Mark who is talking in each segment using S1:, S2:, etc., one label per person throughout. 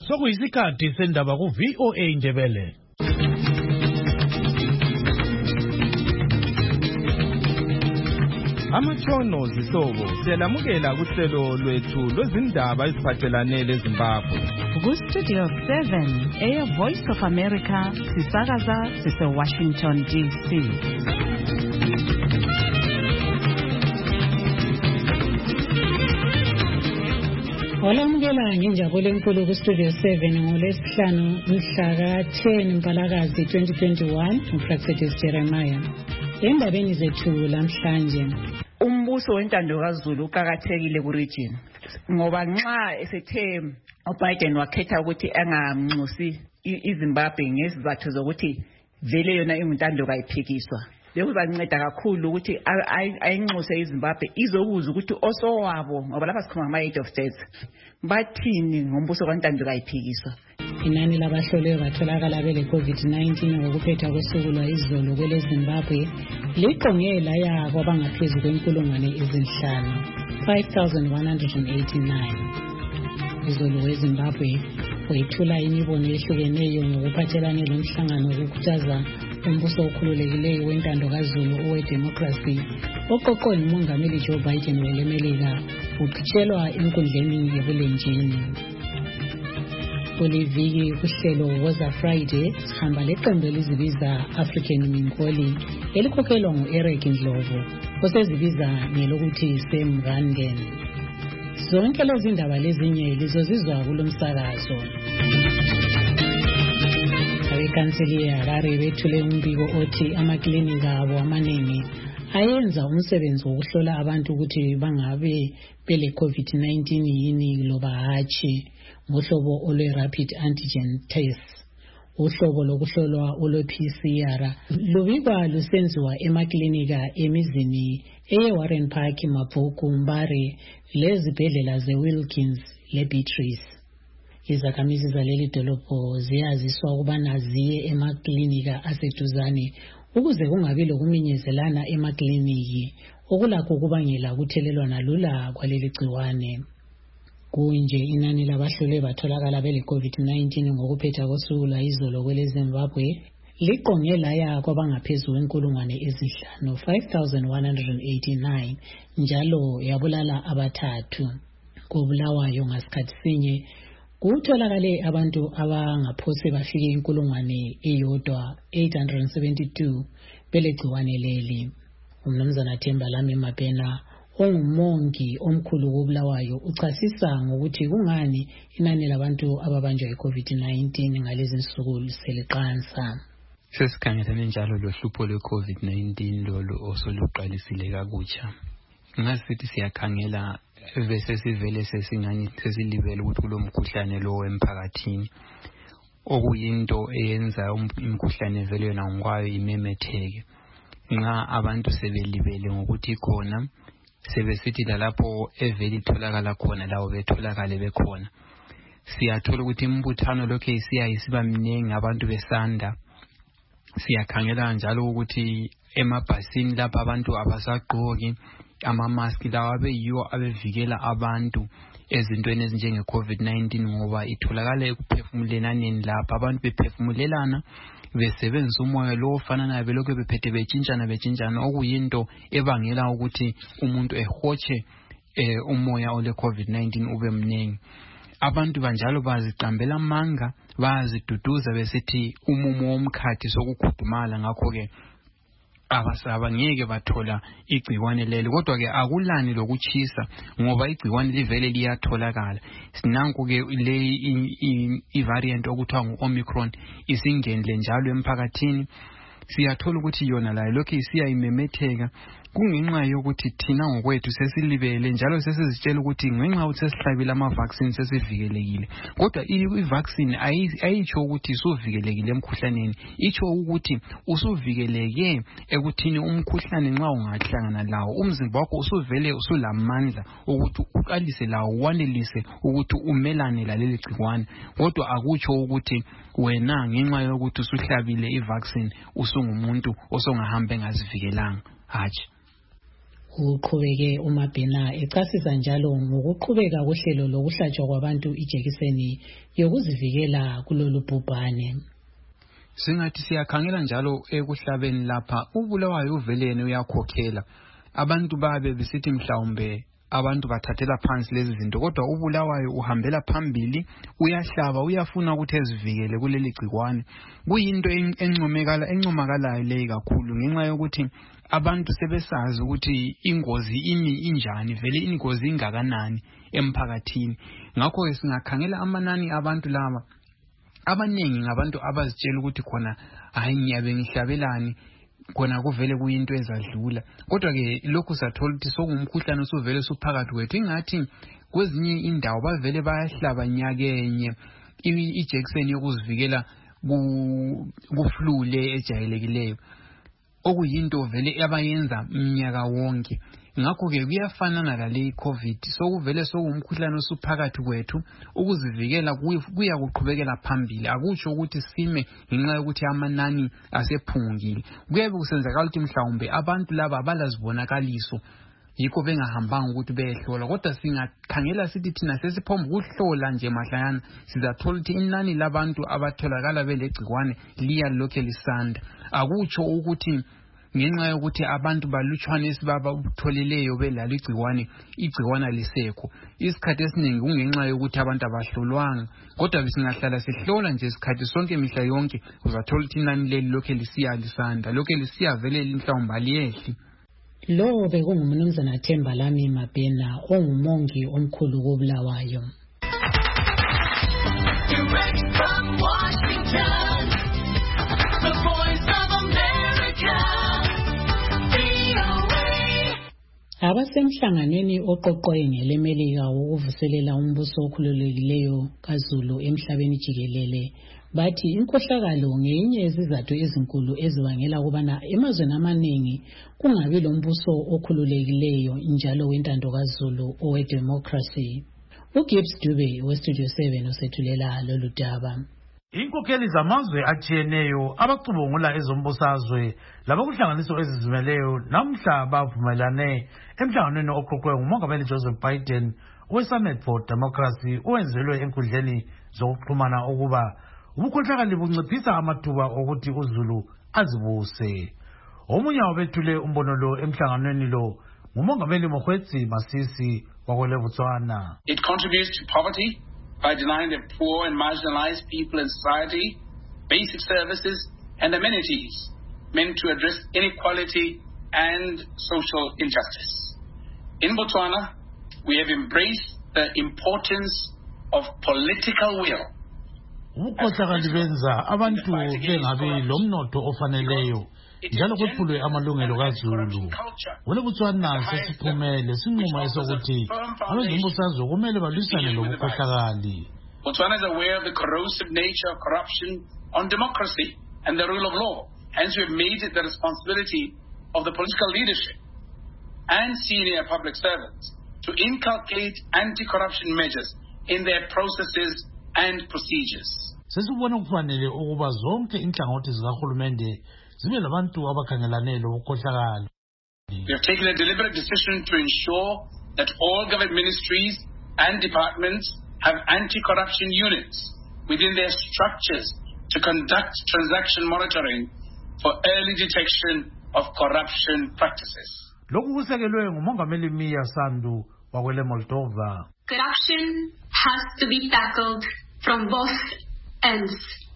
S1: sokuyisikhathi sendaba ku VOA Indebele.
S2: Amatshono zihlobo siyalamukela kuhlelo lwethu lwezindaba eziphathelane leZimbabwe.
S3: Ku-Studio 7 Voice of America sisakaza sise-Washington DC.
S4: Olamukela nginjabule enkulu ku-Studio 7 ngolesihlanu mhla ka-10 Mpalakazi 2021 uProfessor Jeremiah. Endabeni zethu lamhlanje,
S5: umbuso wentando kaZulu uqhakathekile ku-region ngoba nxa esethe uBiden wakhetha ukuthi angamnxusi iZimbabwe ngesizathu zokuthi vele yona ingintando kayiphikiswa. Bekuzanceda kakhulu ukuthi ayinxuse iZimbabwe izokuza ukuthi osowabo ngoba lapha sikhuluma ngama-8 of states bathini ngombuso wentando kayiphikiswa.
S4: Inani labahlolwe batholakala bele COVID-19 ngokuphetha kosuku lwayizolo kwele Zimbabwe liqonge laya kwabangaphezu kwenkulungwane ezinhlanu 5,189. Izolo weZimbabwe wethula imibono ehlukeneyo ngokuphathelane lomhlangano wokukhuthaza umbuso okhululekileyo wentando kaZulu owe-democracy oqoqwe ngumongameli Joe Biden welemelika uqhutshelwa enkundleni yebulenjini. Kuliviki kuhlelo Woza Friday sihamba leqembu elizibiza African Minkoli elikhokhelwa ngu-Eric Ndlovu osezibiza ngelokuthi Sam Randen. Zonke lezi ndaba lezinye lizozizwa kulomsakazo. Abekanseli yaHarare bethule umbiko othi amaklinika abo amaningi ayenza umsebenzi wokuhlola abantu ukuthi bangabe bele COVID-19 yini loba hatshi ngohlobo olwe-rapid antigen test. Uhlobo lokuhlolwa olwe-PCR lubikwa lusenziwa emaklinika emizini eye-Warren Park, Mabhuku, Mbare lezibhedlela ze-Wilkins le-Beatrice. Izakhamizi zaleli dolobho ziyaziswa ukubana ziye emaklinika aseduzane ukuze kungabi lokuminyezelana emakliniki okulakho ukubangela ukuthelelwana lula kwaleli gciwane. Kunje inani labahlolwe batholakala bele COVID-19 ngokuphetha kosuku lwayizolo kwele Zimbabwe liqonge laya kwabangaphezu kwenkulungwane ezinhlanu 5,189 njalo yabulala abathathu. Kubulawayo ngasikhathi sinye kutholakale abantu abangaphose bafike inkulungwane eyodwa 872 bele gciwane leli. Umnumzana Thembalami Mabhena ongumongi omkhulu koBulawayo uchasisa ngokuthi kungani inani labantu ababanjwa yi-COVID-19 ngalezi nsuku seliqansa.
S6: Sesikhangelane njalo lohlupho lwe-COVID-19 lolu osoluqalisile kakutsha. Ngasithi siyakhangela bese sivele sesilibele ukuthi kulo mkhuhlane lo emphakathini okuyinto eyenza imkhuhlane vele yona ngokwayo imemetheke. Nxa abantu sebelibele ngokuthi khona sebesithi lalapho eveli itholakala khona lawo betholakale bekhona. Siyathola ukuthi imbuthano lokho isiba mningi abantu besanda. Siyakhangela njalo ukuthi emabhasini lapha abantu abasagqoki ama-mask lawa abeyiwo abevikela abantu ezintweni ezinjenge COVID-19 ngoba itholakala ekuphefumulelaneni lapha abantu bephefumulelana besebenzisa umoya lo ofananayo belokhu bephethe betshintshana okuyinto ebangela ukuthi umuntu ehotshe umoya ole COVID-19 ube mningi. Abantu banjalo baziqambela amanga baziduduza besithi umumo womkhathi sokukhudumala ngakho-ke abangeke bathola igciwane leli kodwa ke akulani lokuchisa ngoba igciwane livele liyatholakala. Sinanku-ke le i-variant okuthiwa ngu-Omicron isingenile njalo emphakathini. Siyathola ukuthi yona layo lokhu isiyayimemetheka kungenxa yokuthi thina ngokwethu sesilibele njalo sesizitshela ukuthi ngenxa ukuthi sesihlabile ama-vaccine sesivikelekile. Kodwa i-vaccine ayitsho ukuthi usuvikelekile emkhuhlaneni, itsho ukuthi usuvikeleke ekuthini umkhuhlane nxa ungahlangana lawo umzimba wakho usuvele usulamandla ukuthi uqalise lawo wanelise ukuthi umelane laleli gciwane. Kodwa akutsho ukuthi wena ngenxa yokuthi usuhlabile i-vaccine usungumuntu osongahambe ngazivikelanga. Hatshi.
S4: uqhubeke uMabhena echasisa njalo ngokuqhubeka kohlelo lokuhlatshwa kwabantu ijekiseni yokuzivikela kulolu bhubhane.
S6: Singathi siyakhangela njalo ekuhlabeni lapha ubulawayo uvelene uyakhokhela abantu babe besithi mhlawumbe abantu bathathela phansi lezi zinto kodwa ubulawayo uhambela phambili uyahlaba uyafuna ukuthi ezivikele kuleli gcikwane kuyinto encomekalayo leyi kakhulu ngenxa yokuthi abantu sebesazi ukuthi ingozi injani vele ingozi ingakanani emphakathini ngakho ke singakhangela amanani abantu laba abanengi ngabantu abazitshela ukuthi khona hayi ngiyabe ngihlabelani khona kuvele kuyinto ezadlula kodwa ke lokhu sathola ukuthi sokungumkhuhlane osuvele suphakathi kwethu ingathi kwezinye indawo bavele bayahlaba nyakenye ijekiseni yokuzivikela kuflule ejayelekileyo okuyinto vele abayenza mnyaka wonke ngakho ke kuyafanana lale COVID sokuvele sokungumkhuhlane osuphakathi kwethu ukuzivikela kuya kuqhubekela phambili akutsho ukuthi sime ngenxa yokuthi amanani asephungile kuyabe kusenzakala ukuthi mhlawumbe abantu laba abalazibonakaliso yikho bengahambanga ukuthi beyehlola kodwa singakhangela sithi thina sesiphomba ukuhlola nje mahlayana sizathola ukuthi inani labantu abatholakala belegcikwane liya lokho lisanda akutsho ukuthi ngenxa yokuthi abantu balutshwane esibaba ubutholeleyo belalo igcikwana lisekho isikhathi esiningi kungenxa yokuthi abantu abahlolwanga kodwa bisingahlala sihlola nje isikhathi sonke mihla yonke uzathola ukuthi inani leli lokho lisiya lisanda lokho lisiya vele mhlawumbe aliyehli.
S4: Lo bekungumnumzana Thembalami Mabhena ongumongi omkhulu koBulawayo. Abasemhlanganweni oqoqwe ngelemelika wokuvuselela umbuso okhululekileyo kaZulu emhlabeni jikelele bathi inkohlakalo ngeyinye yezizathu ezinkulu ezibangela ukubana emazweni amaningi kungabi lombuso okhululekileyo njalo wentando kaZulu owedemocracy. uGibbs Dube weStudio 7 usethulela lolu daba.
S1: Inkokheli zamazwe atshiyeneyo abacubungula ezombusazwe labakuhlanganiso ezizimeleyo namhla bavumelane emhlanganweni oqoqwe ngumongameli Joseph Biden weSummit for Democracy owenzelwe enkundleni zokuxhumana ukuba ubukhohlakali bunciphisa amathuba okuthi uZulu azibuse. Omunye wabethule umbono lo emhlanganweni lo ngumongameli Mokgweetsi Masisi wakwele Botswana.
S7: It contributes to poverty by denying the poor and marginalized people in society basic services and amenities meant to address inequality and social injustice. In Botswana, we have embraced the importance of political will.
S1: Ubukhohlakali benza abantu bengabi lomnotho ofaneleyo njalo kwephulwe amalungelo kaZulu. Wele Botswana sesiphumele sinquma esokuthi abezombusazwe kumele balwisane lobukhohlakali.
S7: Botswana is aware of the corrosive nature of corruption on democracy and the rule of law. Hence we have made it the responsibility of the political leadership and senior public servants to inculcate anti-corruption measures in their processes and procedures.
S1: Sesibona kufanele ukuba zonke inhlangothi zikahulumende zibe labantu abakhangelane lobukhohlakali.
S7: We have taken a deliberate decision to ensure that all government ministries and departments have anti-corruption units within their structures to conduct transaction monitoring for early detection of corruption practices.
S1: Lokhu kusekelwe ngumongameli Mia Sandu wakwele Moldova.
S8: Corruption has to be tackled from both ends.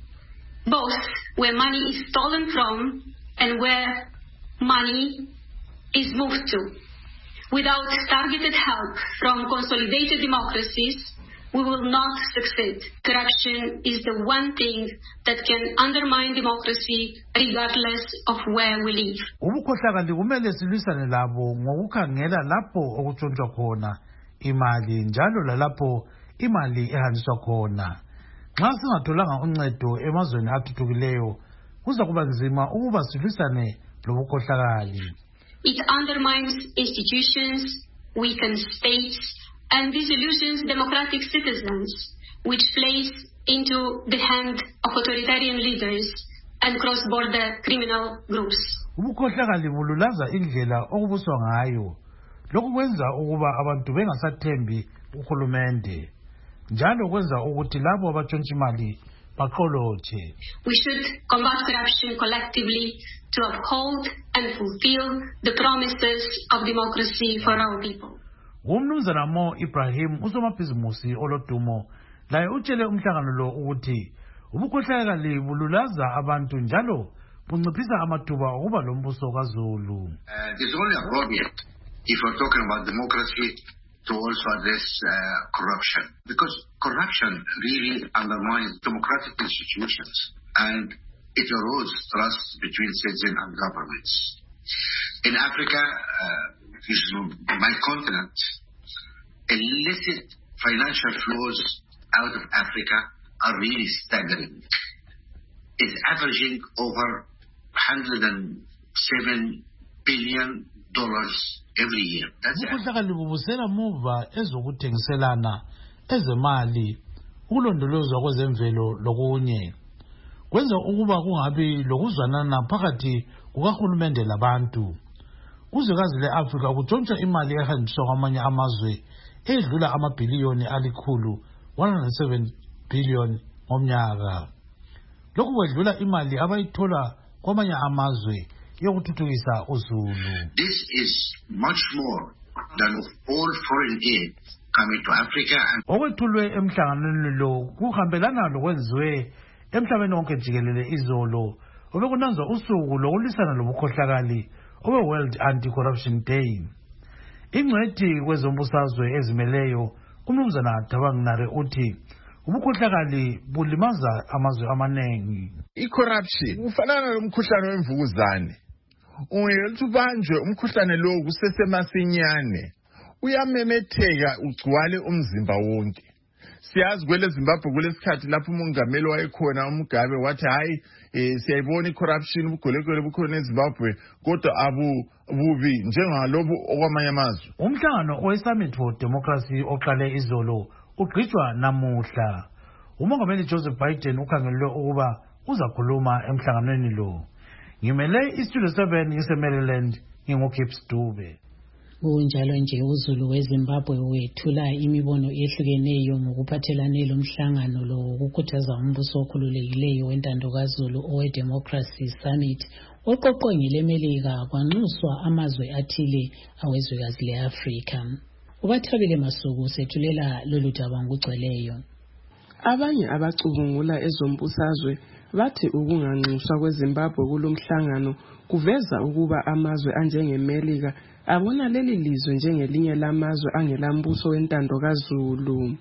S8: Both where money is stolen from and where money is moved to. Without targeted help from consolidated democracies, we will not succeed. Corruption is the one thing that can undermine democracy regardless of where we live.
S1: Ubukhohlakali kumele silwisane labo ngokukhangela lapho okuthontshwa khona imali njalo lalapho imali ehanjiswa khona. Nxa singatholanga uncedo emazweni athuthukileyo kuza kuba nzima ukuba silwisane lobukhohlakali.
S8: It undermines institutions, weakens states, and disillusions democratic citizens, which plays into the hand of authoritarian leaders and cross-border criminal groups.
S1: Ubukhohlakali bululaza indlela okubuswa ngayo lokhu kwenza ukuba abantu bengasathembi uhulumende njalo kwenza ukuthi labo abatshontsha imali baqolothe.
S8: We should combat corruption collectively to uphold and fulfill the promises of democracy for our people.
S1: Umnumzana Mo Ibrahim usomabhizimusi olodumo laye utshele umhlangano lo ukuthi ubukhohlakali bululaza abantu njalo bunciphisa amathuba okuba lombuso kaZulu.
S9: It's only appropriate if we're talking about democracy to also address corruption, because corruption really undermines democratic institutions and it erodes trust between citizens and governments. In Africa, this is my continent, illicit financial flows out of Africa are really staggering. It's averaging over $107 billion every year. That's
S1: ukhohlakali bubusela muva ezokuthengiselana ezemali ukulondolozwa kwezemvelo lokunye kwenza ukuba kungabi lokuzwanana phakathi kukahulumende labantu. Kuzwekazi le-Afrika kutshontsha imali ehanjiswa kwamanye amazwe edlula amabhiliyoni alikhulu 107 billion ngomnyaka. Lokhu kwedlula imali abayithola kwamanye amazwe yokuthuthukisa uZulu.
S9: This is much more than all foreign aid coming to Africa.
S1: Okwethulwe emhlanganweni lo kuhambelana lokwenziwe emhlabeni wonke jikelele izolo obekunanzwa usuku lokulisana lobukhohlakali owe-World Anti-Corruption Day. Ingcwethi kwezombusazwe ezimeleyo umnumzana Dabanginare uthi ubukhohlakali bulimaza amazwe amanengi.
S10: I-corruption ufanana nomkhuhlane wemvukuzane. Ungethi ubanjwe umkhuhlane lo kusesemasinyane uyamemetheka ugcwale umzimba wonke. Siyazi kwele Zimbabwe kulesikhathi lapho umongameli wayekhona uMugabe wathi hayi siyayibona i-corruption ubugolekole bukhona eZimbabwe kodwa abubi njengalobu okwamanye amazwe.
S1: Umhlangano we-Summit for Democracy oqale izolo ugqitshwa namuhla. Umongameli Joseph Biden ukhangelwe ukuba uzakhuluma emhlanganweni lo. Ngimele iStudio 7 ngise-Maryland nginguKips Dube.
S4: Kunjalo nje uZulu weZimbabwe wethula imibono ehlukeneyo ngokuphathelane lomhlangano lo ukukhuthaza umbuso okhululekileyo wentando kaZulu owe-Democracy Summit oqoqwe ngelemelika kwanxuswa amazwe athile awezwekazi le-Afrika. Ubathabile Masuku sethulela lolu daba ngokugcweleyo.
S11: Abanye abacubungula ezombusazwe bathi ukunganxuswa kweZimbabwe kulomhlangano kuveza ukuba amazwe anjengeMelika abona leli lizwe njengelinye lamazwe angelambuso wentando kaZulu.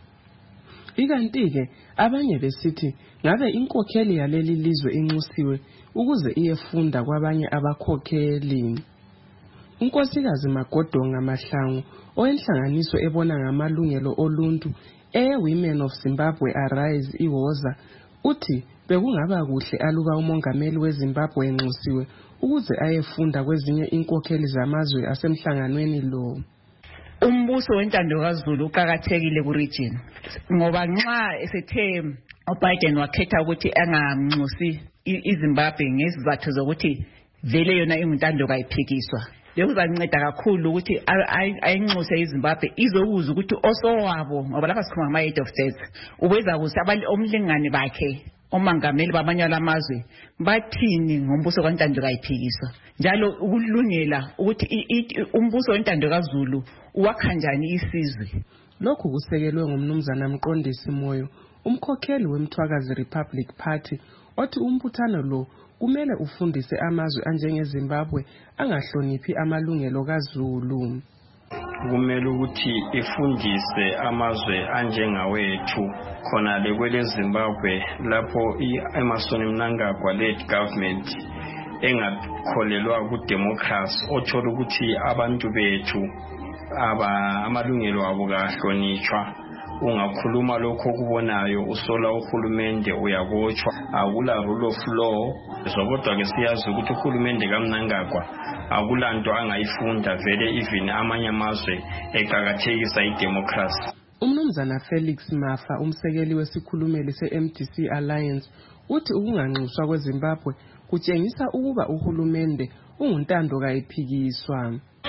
S11: Ikanti-ke abanye besithi ngabe inkokheli yaleli lizwe inxusiwe ukuze iyefunda kwabanye abakhokheli. Unkosikazi Magodonga Mahlangu oyenhlanganiso ebona ngamalungelo oluntu Women of Zimbabwe Arise iwoza uthi bekungaba kuhle aluba umongameli weZimbabwe enxusiwe ukuze ayefunda kwezinye inkokheli zamazwe asemhlanganweni lo.
S5: Umbuso wentando kaZulu uqhakathekile ku region ngoba nxa esethe uBiden wakhetha ukuthi angamnxusi iZimbabwe ngesizathu zokuthi vele yona ingintando kayiphikiswa. Bekuzanceda kakhulu ukuthi ayinxuse iZimbabwe izokuza ukuthi osowabo ngoba lapha sikhuluma ngama head of state ubeza ukuthi omlingani bakhe omangameli bamanye amazwe bathini ngombuso wentando kayiphikiswa njalo ukulungela ukuthi umbuso wentando kaZulu uwakha kanjani isizwe.
S11: Lokhu kusekelwe ngumnumzana Mqondisi Moyo umkhokheli weMthwakazi Republic Party othi umbuthano lo kumele ufundise amazwe anjengeZimbabwe angahloniphi amalungelo kaZulu.
S12: Kumele ukuthi ifundise amazwe anjengawethu khona lekwele Zimbabwe lapho Emmerson Mnangagwa led government engakholelwa ku democracy othola ukuthi abantu bethu amalungelo abo kahlonitshwa. Ungakhuluma lokho kubonayo usola uhulumende uyabotshwa akula rule of law kodwa ke siyazi ukuthi uhulumende kaMnangagwa akulanto angayifunda vele even amanye amazwe eqhakathekisa idemocracy.
S11: Umnumzana Felix Mafa umsekeli wesikhulumeli seMDC Alliance uthi ukunganxuswa kweZimbabwe kutshengisa ukuba uhulumende unguntando kayiphikiswa.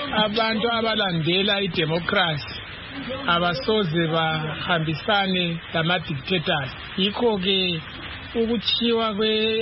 S13: abantu abalandela idemocracy abasoze bahambisane lama-dictators. Yikho-ke ukuthiwa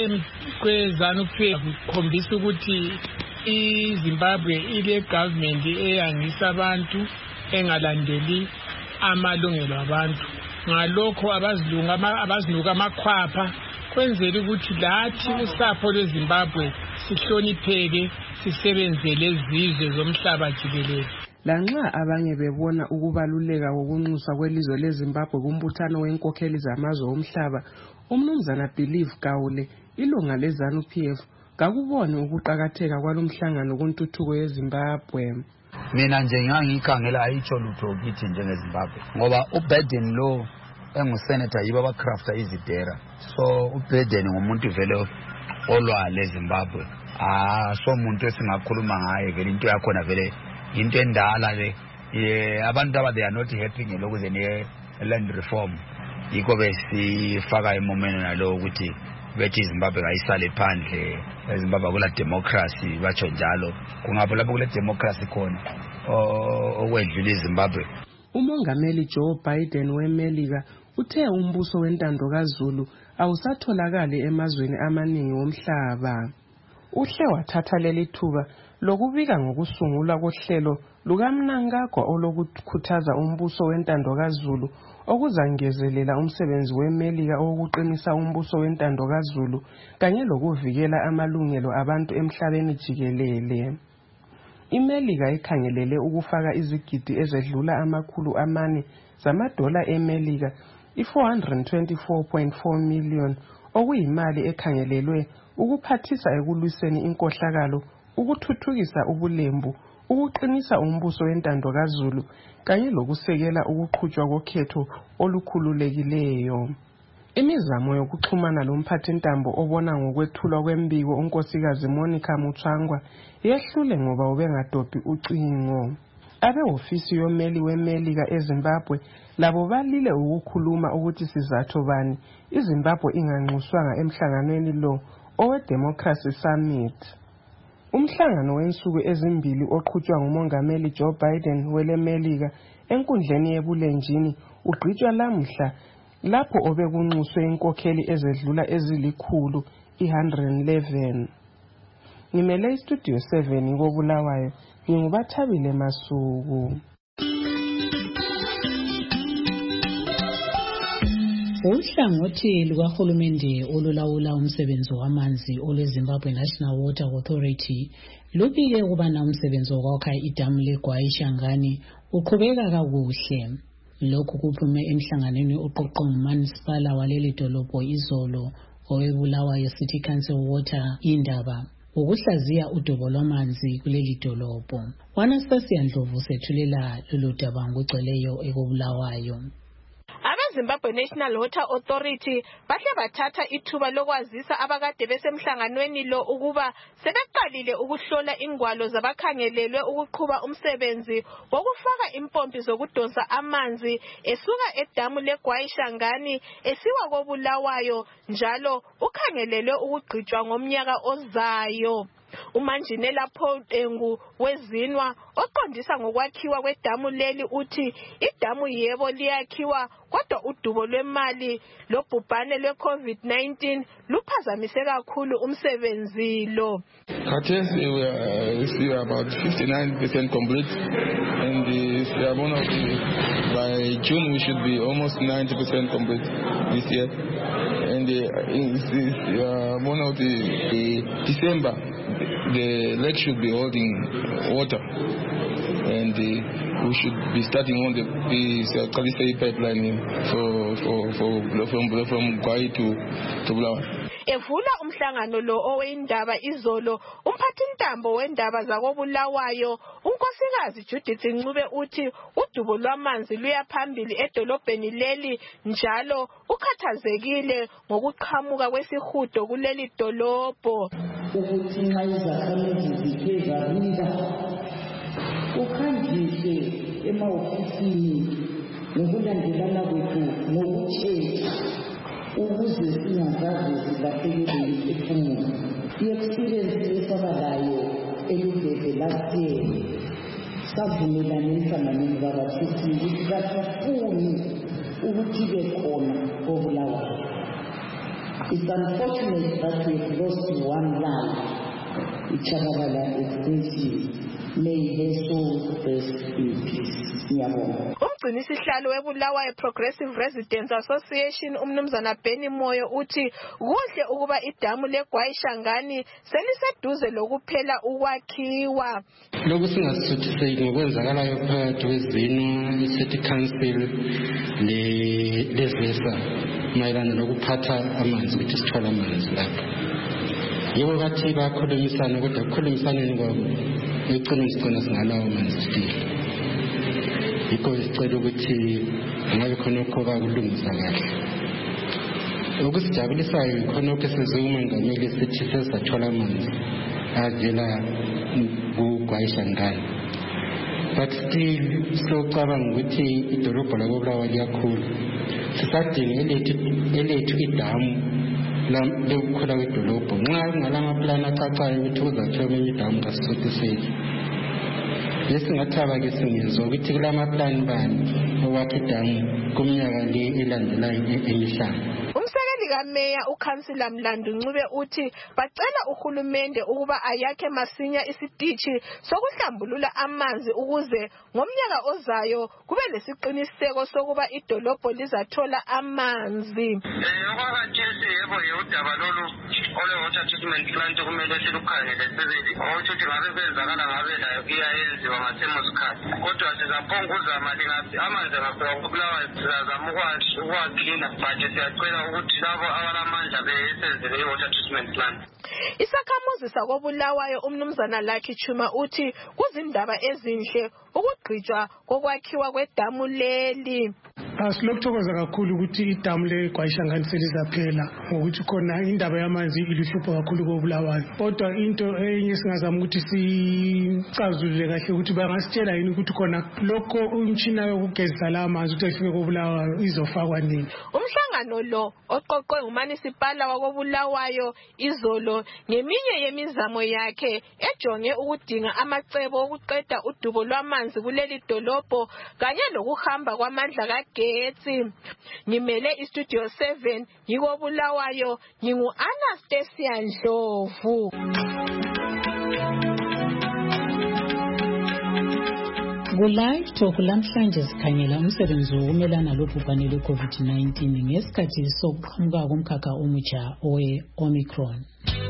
S13: kwe-ZANU-PF kukhombisa ukuthi iZimbabwe ile government eyangisa abantu engalandeli amalungelo abantu. Ngalokho abazinuka amakhwapha kwenzela ukuthi lathi usapho lweZimbabwe sihlonipheke sisebenzele izizwe zomhlaba jikelele.
S11: Lanxa abanye bebona ukubaluleka kokunxuswa kwelizwe leZimbabwe kumbuthano wenkokheli zamazwe omhlaba, umnumzana Believe Gaule, ilunga leZANU-PF, kakuboni ukuqakatheka kwalomhlangano kuntuthuko yeZimbabwe.
S14: Mina nje ngiyakhangela ayitsho lutho kithi njengeZimbabwe ngoba uBiden lo engusenator yibo abacrafta izidera. So uBiden ngumuntu vele olwale eZimbabwe. So umuntu esingakhuluma ngaye vele into yakhona vele into endala le. Abantu aba they are not happy ngelokuze ne land reform. Yikho besifaka emomeni nalo ukuthi bethi iZimbabwe ayisale phandle, eZimbabwe kula democracy batsho njalo. Kungapho lapho kule democracy khona okwedlula iZimbabwe.
S11: Umongameli Joe Biden weMelika uthe umbuso wentando kaZulu awusatholakala emazweni amaningi omhlaba. Uhle wathatha leli thuba lokubika ngokusungulwa kohlelo lukaMnangagwa olokukhuthaza umbuso wentando kaZulu okuzangezelela umsebenzi weMelika wokuqinisa umbuso wentando kaZulu kanye lokuvikela amalungelo abantu emhlabeni jikelele. iMelika ikhangelele ukufaka izigidi ezedlula $400 zamadola eMelika, i$424.4 million, okuyimali ekhangelelwe ukuphathisa ekulwiseni inkohlakalo, ukuthuthukisa ubulembu, ukuqinisa umbuso wentando kaZulu kanye lokusekela ukuqhutshwa kokhetho olukhululekileyo. Imizamo yokuxhumana lomphathintambo obona ngokwethulwa kwembiko unkosikazi Monica Mutsvangwa yehlule ngoba ubengadobhi ucingo. Abehofisi yomeli weMelika eZimbabwe labo balile ukukhuluma ukuthi sizathu bani iZimbabwe inganxuswanga emhlanganweni lo owe-Democracy Summit. Umhlangano wensuku ezimbili oqhutshwa ngumongameli Joe Biden weleMelika enkundleni yebulenjini ugqitshwa lamhla lapho obekunxuswe inkokheli ezedlula ezilikhulu i-111. Ngimele iStudio 7 koBulawayo, nginguBathabile Masuku.
S4: Uhlangothi lukahulumende olulawula umsebenzi wamanzi olweZimbabwe National Water Authority lubike ukubana umsebenzi wokwakha idamu leGwayishangani uqhubeka kakuhle. Lokhu kuphume emhlanganweni oqoqwe nguManisipala waleli dolobho izolo owebulawayo City Council Water indaba ukuhlaziya udubo lwamanzi kuleli dolobho. Anastasia Ndlovu sethulela lolu daba ngogcweleyo ekobulawayo.
S15: Zimbabwe National Water Authority bahle bathatha ithuba lokwazisa abakade besemhlanganweni lo ukuba sebeqalile ukuhlola ingwalo zabakhangelelwe ukuqhuba umsebenzi wokufaka impompi zokudonsa amanzi esuka edamu leGwayishangani esiwa koBulawayo, njalo ukhangelelwe ukugqitshwa ngomnyaka ozayo. uManjinela Paul Tengu wezinwa oqondisa ngokwakhiwa kwedamu leli uthi idamu yebo liyakhiwa kodwa udubo lwemali lobhubhane lwe-COVID-19 luphazamise kakhulu umsebenzi lo.
S16: Khathesi we are about 59% complete, and we are one of the, by June we should be almost 90% complete this year, and one of the December the lake should be holding water, and we should be starting on the Kalisa pipeline from Gwai to Bulawayo.
S15: Evula umhlangano lo owendaba izolo, umphathintambo wendaba zakoBulawayo unkosikazi Judith Ncube uthi udubo lwamanzi luyaphambili edolobheni leli, njalo ukhathazekile ngokuqhamuka kwesihudo kuleli dolobho.
S17: Ukuthi nxa izakhamizi zithe zabika ukhanjiswe emaofisini ngokulandelana kwethu ngokutshetha ukuze singazazi zilahlekelwe imiphefumulo. I-experience esaba layo elugeze last year savumelana emhlanganweni kabathisi ukuthi kasifuni ukuthi bekhona kobulawayo. It's unfortunate that we've lost one life, iChabalala extension. May their souls rest in peace.
S15: Umgcinisihlalo weBulawayo Progressive Residents Association umnumzana Benny Moyo uthi kuhle ukuba idamu leGwayishangani seliseduze lokuphela ukwakhiwa.
S18: Lokhu singasithuthise ngokwenzakalayo phakathi kwezino i-City Council lezesa mayelana lokuphatha amanzi ukuthi sithola amanzi lapho. Yebo bathi bakhulumisana kodwa ukukhulumisaneni kwabo sigcina singalawo amanzi still. Yikho isicelo ukuthi ngabe khona ukhoba kulungisa kahle. Okusijabulisayo khona kesizwe uMongameli sithi sesathola amanzi avela kuGwayishangani. But still socabanga ukuthi idolobha lakoBulawayo liyakhula. Sisadinga elethu idamu lokukhula kwedolobha. Nxa kungalama plan acacayo ukuthi uzakhiwa idamu kasisothiseki. Lesingathaba ke singizwa ukuthi kulama plan bani okwakha idamu kumnyaka le elandelayo emihlanu.
S15: Umsekeli kaMeya uKhansila Mlandu Ncube uthi bacela uhulumende ukuba ayakhe masinya isitishi sokuhlambulula amanzi ukuze ngomnyaka ozayo kube lesiqiniseko sokuba idolobho lizathola amanzi.
S19: Okwakhathesi yebo udaba lolu ole water treatment plant kumele silukhangele sibili ukuthi ngabe kwenzakala ngabe layo iyayenziwa ngasemusikhathi kodwa sizaphonguza mali ngathi amanzi ngapha kuBulawayo sizazama ukwakhina but siyacela ukuthi labo abalamandla besenzele i-water treatment plant.
S15: Isakhamuzi sakoBulawayo umnumzana Lucky Chuma uthi kuzindaba ezinhle ukugqitshwa kokwakhiwa kwedamu leli.
S20: Silokuthokoza kakhulu ukuthi idamu leGwayishangani selizaphela ngokuthi khona indaba yamanzi iluhlupho kakhulu koBulawayo. Kodwa into enye singazama ukuthi sicazulule kahle ukuthi bangasitshela yini ukuthi khona lokho umtshina yokugezisa la amanzi ukuthi efike koBulawayo izofakwa nini.
S15: Umhlangano lo oqoqwe nguMunicipal wakoBulawayo izolo ngeminye yemizamo yakhe ejonge ukudinga amacebo okuqeda udubo lwamanzi kuleli dolobho kanye lokuhamba kwamandla kagetsi. Ngimele iStudio 7 yikoBulawayo ngingu-Anastasia Ndlovu.
S4: Ku-Live Talk lamhlanje sikhangela umsebenzi wokumelana lobhubhane lwe-COVID-19 ngesikhathi sokuqhamuka komkhakha omutsha owe-Omicron.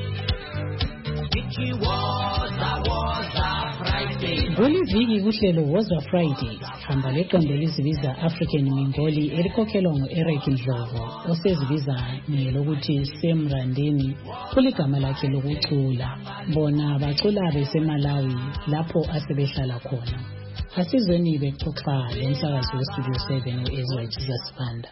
S4: Kuliviki kuhlelo Woza Friday hamba leqembu elizibiza African Mingoli elikhokhelwa ngu-Eric Ndlovu osezibiza ngelokuthi Semrandeni kuligama lakhe lokucula. Bona bacula beseMalawi lapho asebehlala khona. Asizweni bexoxa lomsakazi weStudio 7 uEzra Jesus Banda.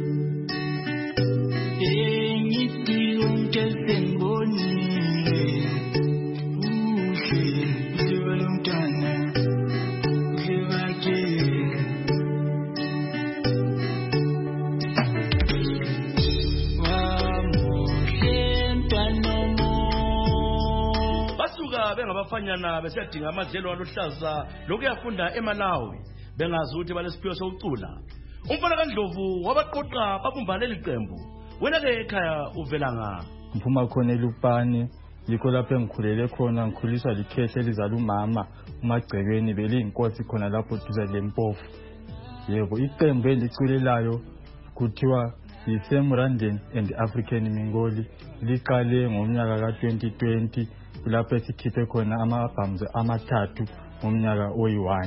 S21: Bengabafanyana besedinga amadlelo aluhlaza lokuyafunda eMalawi bengazi ukuthi balesiphiwo sokucula. Umfana kaNdlovu wabaqoqa babumbane liqembu. Wena ke ekhaya uvela nga?
S22: Ngiphuma khona eLupane, yikho lapho engikhulele khona, ngikhuliswa likhehle elizala umama uMagcekeni beliyinkosi khona lapho duze leMpofu. Yebo, iqembu eliculelayo kuthiwa yiSemrandeni and African Mingoli liqale ngomnyaka ka-2020 lapho sikhiphe khona ama-albums amathathu ngomnyaka oyi-1.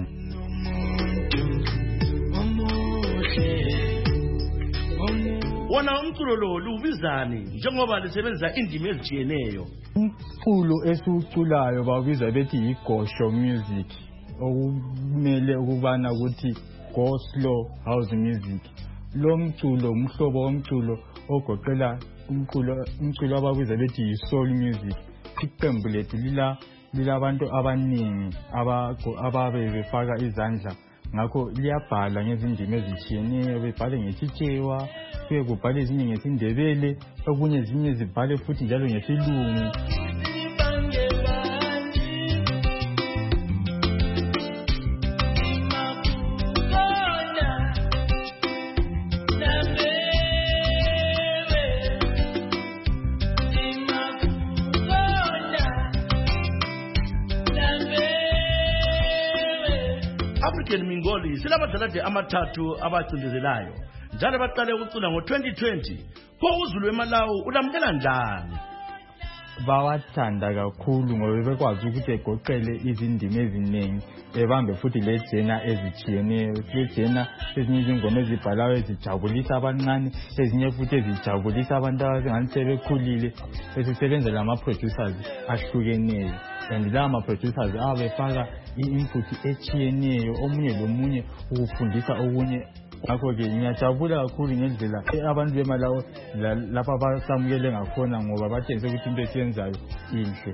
S21: Wona umculo lo lubizani njengoba lisebenza indimi ezijiyeneyo?
S22: Umculo esiwuculayo bawubiza bethi yi-gosho music, okumele ukubana ukuthi go slow house music. Lo mculo umhlobo womculo ogoqela umculo ababiza bethi yi-soul music. Iqembu lethu lilabantu abaningi ababe befaka izandla, ngakho liyabhala ngezindimi ezitshiyeneyo, bebhale ngesitshewa, kuye kubhale ezinye ngesindebele, okunye ezinye zibhale futhi njalo ngesilungu.
S21: African Mingoli silabadalade amathathu abacindezelayo njalo baqale ukucula ngo2020 pho uZulu eMalawi ulamkela njani
S22: bawathanda kakhulu ngoba bekwazi ukuthi egoqele izindima eziningi ebambe futhi lejena ezitshiyeneyo lejena ezinye izingoma ezibhalayo ezijabulisa abancane ezinye futhi ezijabulisa abantu abangani sebekhulile esisebenza lama-producers ahlukeneyo and la ma-producers abefaka i-input echiyeneyo omunye lomunye ukufundisa okunye ngakho-ke ngiyajabula kakhulu ngendlela abantu beMalawi lapha basamukele ngakhona ngoba batshengise ukuthi into esiyenzayo inhle.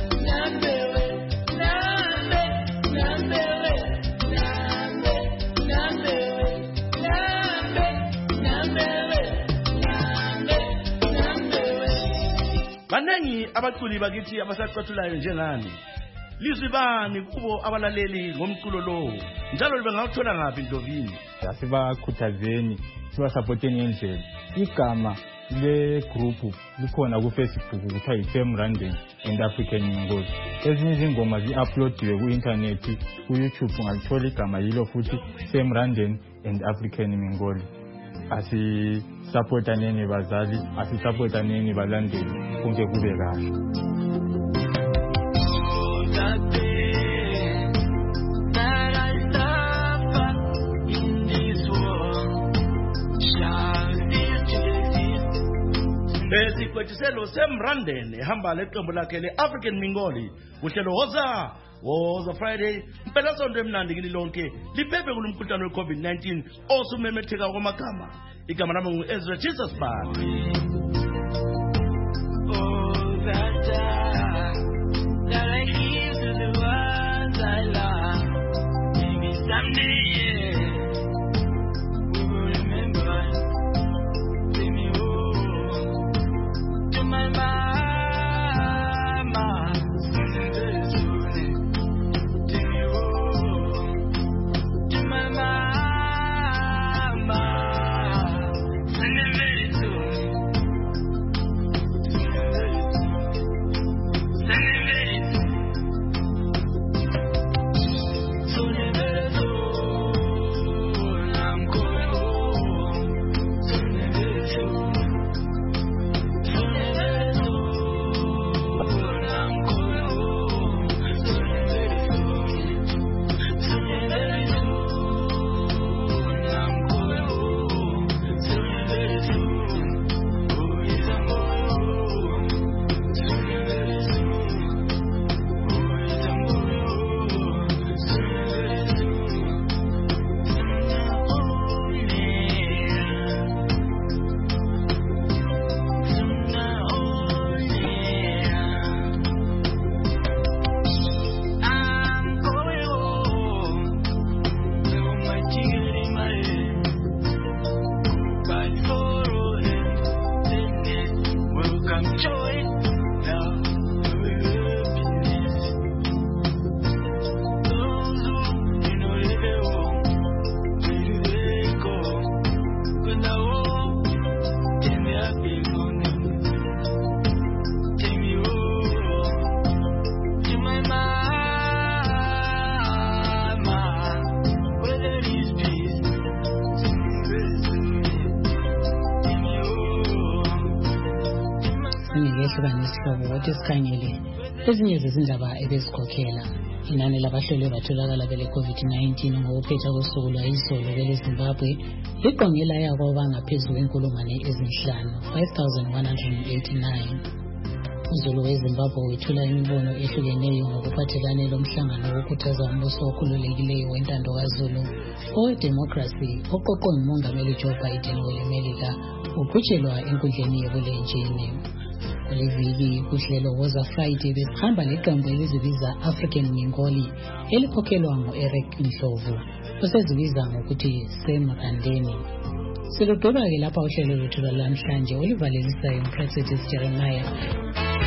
S21: Banengi abaculi bakithi abasacathulayo njengani lizwi bani kubo abalaleli ngomculo lowo njalo bengawuthola ngaphi Ndlovini
S22: asibakhuthazeni sibasupporteni ngendlela igama le group likhona ku Facebook kuthiwa iFame Random and African Mingoli ezinye izingoma zi-uploadiwe ku-internet ku YouTube ungalithola igama yilo futhi Fame Random and African Mingoli asisupportaneni bazali asisupportaneni balandeli konke kube kahle.
S21: Besikwetiselo semrandeni ehamba leqembu lakhe le-African Mingoli uhlelo woza Friday impela sonto emnandi kini lonke liphephe kulomkhuhlane we-COVID-19 osumemetheka kwamagama igama lami ngu-Ezra Jesus Bani.
S4: Sikhangele ezinye zezindaba ebezikhokhela inani labahlolwe batholakala bele COVID-19 ngokuphetha kosuku lwayizolo bele Zimbabwe liqongela yabo bangaphezulu kwenkulungwane ezinhlanu 5189. Uzulu weZimbabwe wethula imibono ehlukeneyo ngokuphathelane lomhlangano wokukhuthaza umbuso okhululekileyo wentando kaZulu owe-democracy oqoqwe ngumongameli Joe Biden welemelika uqhutshelwa enkundleni yebulenjini. Kuleviki kuhlelo woza Friday besihamba leqembu elizibiza African Mingoli elikhokhelwa ngu-Eric Ndlovu osezibiza ngokuthi Fame Random. Siludura ke lapha uhlelo lwethu lwanamhlanje olivaleliswa uMphrofethi Jeremiah.